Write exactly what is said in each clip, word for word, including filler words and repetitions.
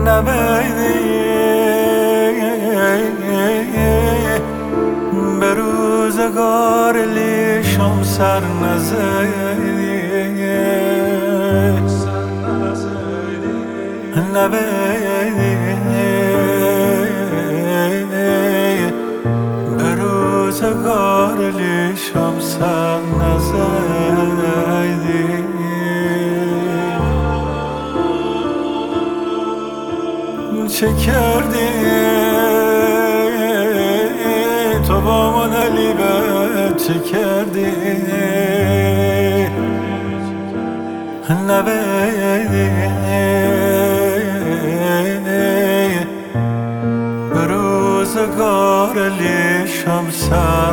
نبیدی به روزگار لیشم سر نزیدی نبیدی به روزگار لیشم سر نزیدی چه کردی تو با من علی بد چه کردی نبیدی به روزگار لیشم سر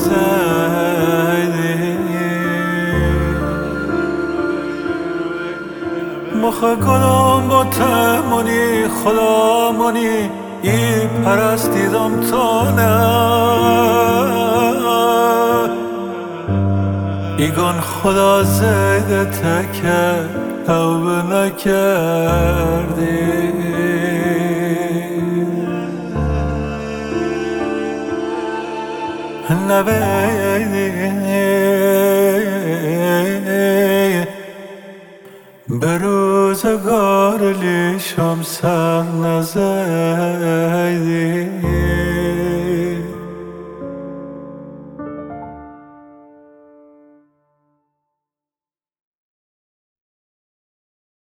نزیدی مخ گلم با تمونی خدا منی ای پرستیدم تا نه ایگان خدا زیده تکر توبه نکردی نبیدی به روزگار لیشم سر نزیدی